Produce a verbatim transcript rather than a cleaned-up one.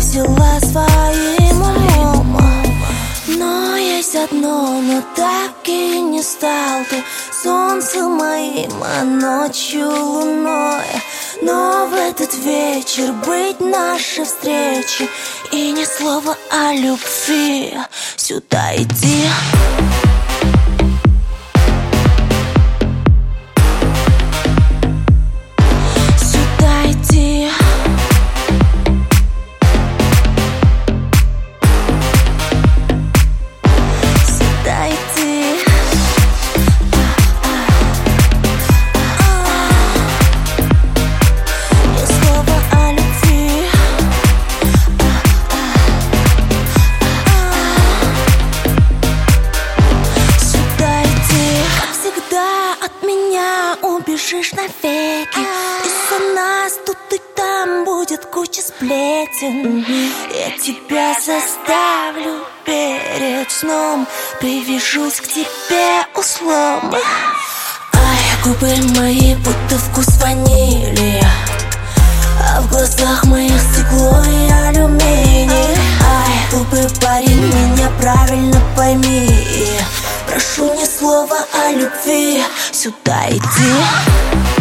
взяла своим умом. Но есть одно, но так и не стал ты солнцем моим, а ночью луной. Но в этот вечер быть нашей встречи, и ни слова о любви. Сюда иди. Убежишь навеки, из-за нас тут и там будет куча сплетен. Я тебя заставлю перед сном, привяжусь к тебе узлом. Ай, губы мои будто вкус ванили, а в глазах моих стекло и алюминий. Ай, глупый парень, меня правильно пойми, прошу ни слова о любви. Сюда иди.